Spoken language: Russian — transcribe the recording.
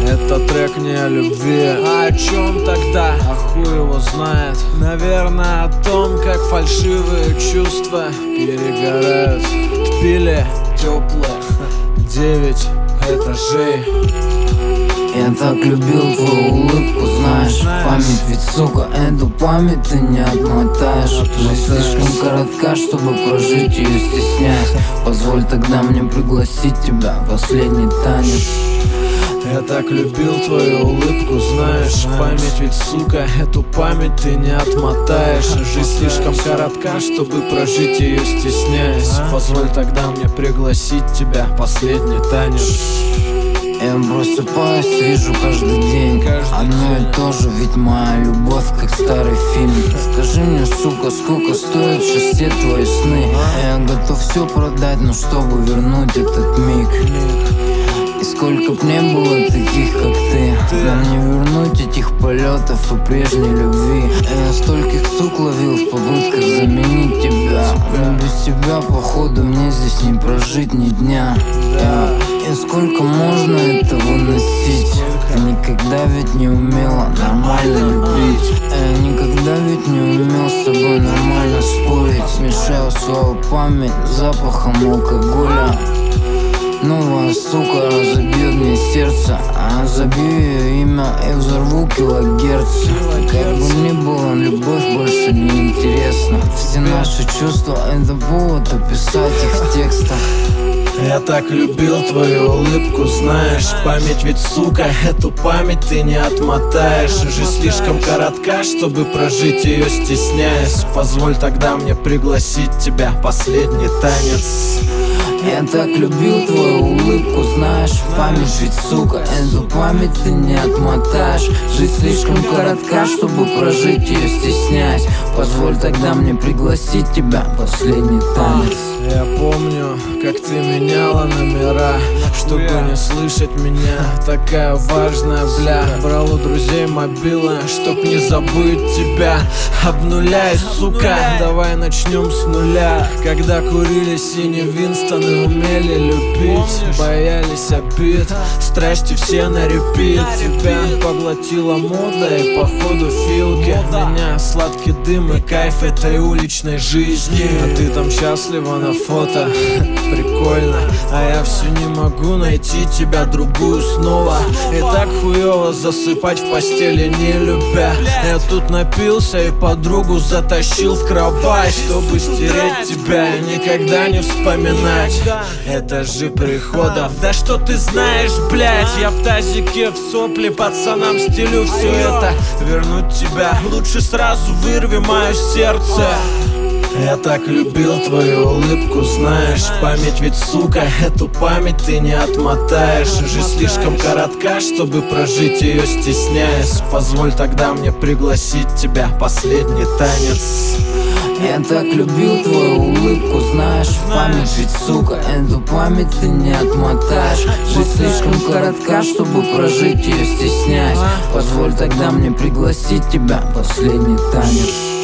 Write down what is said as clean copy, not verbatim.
Это трек не о любви, а о чем тогда? А хуй его знает. Наверное, о том, как фальшивые чувства перегорают в пиле теплых 9 этажей. Я так любил твою улыбку, знаешь. Память ведь, сука, эту память ты не отмотаешь. Жизнь слишком коротка, чтобы прожить ее стесняясь. Позволь тогда мне пригласить тебя в последний танец. Я так любил твою улыбку, знаешь. Память ведь, сука, эту память ты не отмотаешь. Жизнь слишком коротка, чтобы прожить ее стесняясь. Позволь тогда мне пригласить тебя в последний танец. Я просыпаюсь, вижу каждый день одно и то же, ведь моя любовь как старый фильм. Скажи мне, сука, сколько стоят сейчас все твои сны? Я готов все продать, но чтобы вернуть этот миг. И сколько б не было таких, как ты, нам не вернуть этих полетов и прежней любви. Я стольких сук ловил в попытках заменить тебя, но без тебя, походу, мне здесь не прожить ни дня. И сколько можно это выносить? Ты никогда ведь не умела нормально любить. Я никогда ведь не умел с тобой нормально спорить. Смешаю свою память с запахом алкоголя. Новая сука разобьет мне сердце, а забью ее имя и взорву килогерц. Как бы ни было, любовь больше не интересна. Все наши чувства — это повод описать их в текстах. Я так любил твою улыбку, знаешь. Память ведь, сука, эту память ты не отмотаешь. Жизнь слишком коротка, чтобы прожить ее стесняясь. Позволь тогда мне пригласить тебя в последний танец. Я так любил твою улыбку, знаешь. Память ведь, сука, эту память ты не отмотаешь. Жизнь слишком коротка, чтобы прожить ее стесняясь. Позволь тогда мне пригласить тебя в последний танец. Я помню, как ты меняла номера, чтобы не слышать меня. Такая важная, бля. Брал у друзей мобилы, чтоб не забыть тебя. Обнуляй, сука, давай начнем с нуля. Когда курили синий Винстон и умели любить, боялись обид, страсти все на репит. Тебя поглотила мода и походу филки. Меня сладкий дым и кайф этой уличной жизни. А ты там счастлива на фото, прикольно. А я все не могу найти тебя другую снова. И так хуёво засыпать в постели не любя. Я тут напился и подругу затащил в кровать, чтобы стереть тебя и никогда не вспоминать. Это же приходов. Да что ты знаешь, блять? Я в тазике в сопли пацанам стелю все это. Вернуть тебя лучше сразу вырви мое сердце. Я так любил твою улыбку, знаешь. Память ведь, сука, эту память ты не отмотаешь. Жизнь слишком коротка, чтобы прожить ее стесняясь. Позволь тогда мне пригласить тебя в последний танец. Я так любил твою улыбку, знаешь. Память ведь, сука, эту память ты не отмотаешь. Жизнь слишком коротка, чтобы прожить ее стесняясь. Позволь тогда мне пригласить тебя в последний танец.